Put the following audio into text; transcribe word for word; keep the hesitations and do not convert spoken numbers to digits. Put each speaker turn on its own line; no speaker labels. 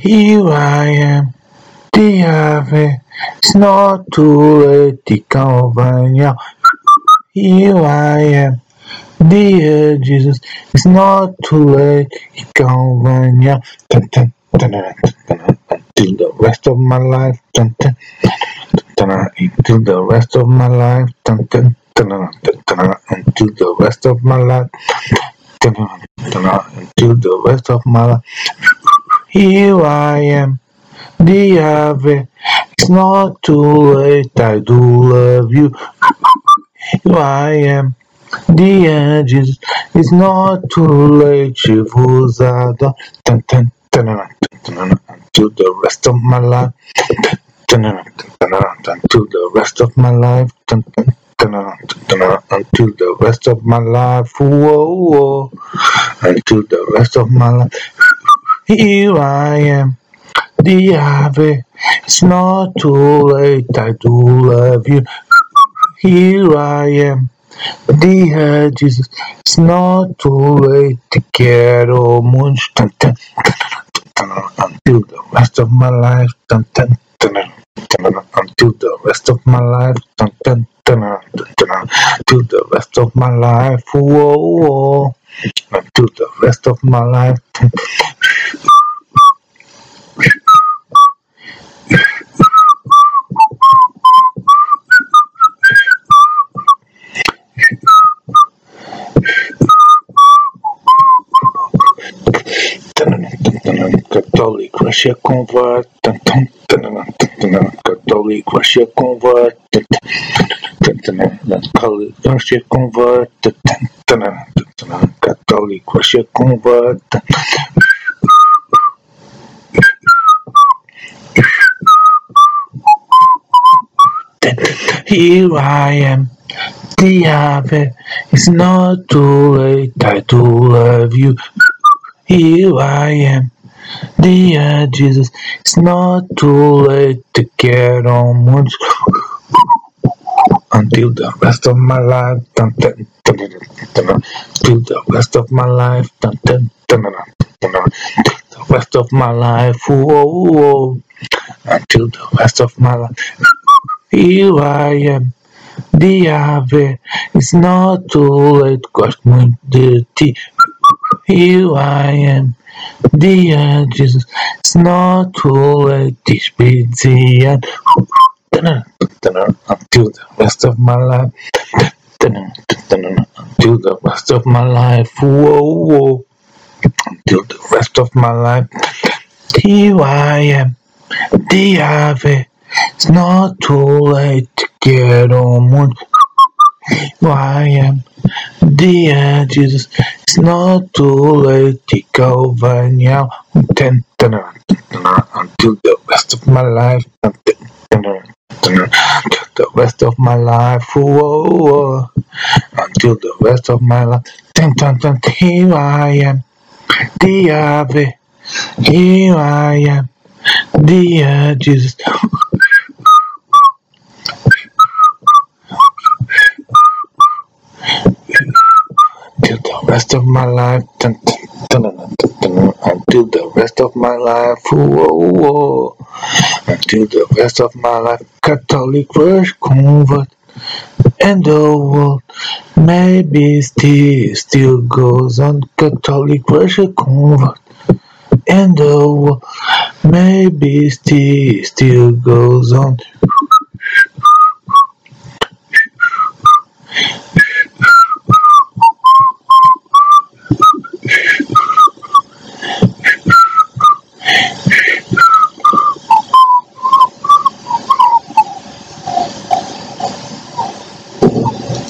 Here I am, the Ave. It's not too late to come by now. Here I am, dear Jesus. It's not too late to come by now. Dun, dun, dun, dun, dun, dun, until the rest of my life. Dun, dun, dun, dun, until the rest of my life. Dun, dun, dun, dun, dun, dun, until the rest of my life. Dun, dun, dun, dun, until the rest of my life. Here I am, the Ave. It's not too late, I do love you. Here I am, dear Jesus. It's not too late, je vous adore. Dun, dun, dun, dun, dun, dun, until the rest of my life. Dun, dun, dun, dun, dun, until the rest of my life. Dun, dun, dun, dun, dun, dun, until the rest of my life. Whoa, whoa, until the rest of my life. Here I am, the Ave. It's not too late, I do love you. Here I am, dear Jesus. It's not too late to quero much. Dun, dun, dun, dun, dun, until the rest of my life. Dun, dun, dun, dun, dun, dun, until the rest of my life. Dun, dun, dun, dun, dun, dun, until the rest of my life. Whoa, whoa, until the rest of my life. Catholic Russia convert. Catholic Russia convert. Catholic Russia convert. Catholic Russia convert. Here I am, the Ave. It's not too late, I do love you. Here I am, dear Jesus. It's not too late to get on much. Until the rest of my life. Dun, dun, dun, dun, dun, dun, till the rest of my life. Dun, dun, dun, dun, dun, dun, the rest of my life. Whoa, whoa, until the rest of my life. Here I am, the Ave. It's not too late, gosto muito de ti. Here I am, dear Jesus. It's not too late, diz pizza. Until the rest of my life. Until the rest of my life. Whoa, whoa. Until the rest of my life. Here I am, the Ave. It's not too late to get on one. Here I am, dear Jesus. It's not too late to go by now. Until the rest of my life. Until the rest of my life. Whoa, whoa. Until the rest of my life. Here I am, the Ave. Here I am, dear Jesus. Until the rest of my life. Until the rest of my life. Whoa, whoa. Until the rest of my life. Catholic First convert. And the world maybe still still goes on. Catholic First convert. And the world maybe still still goes on.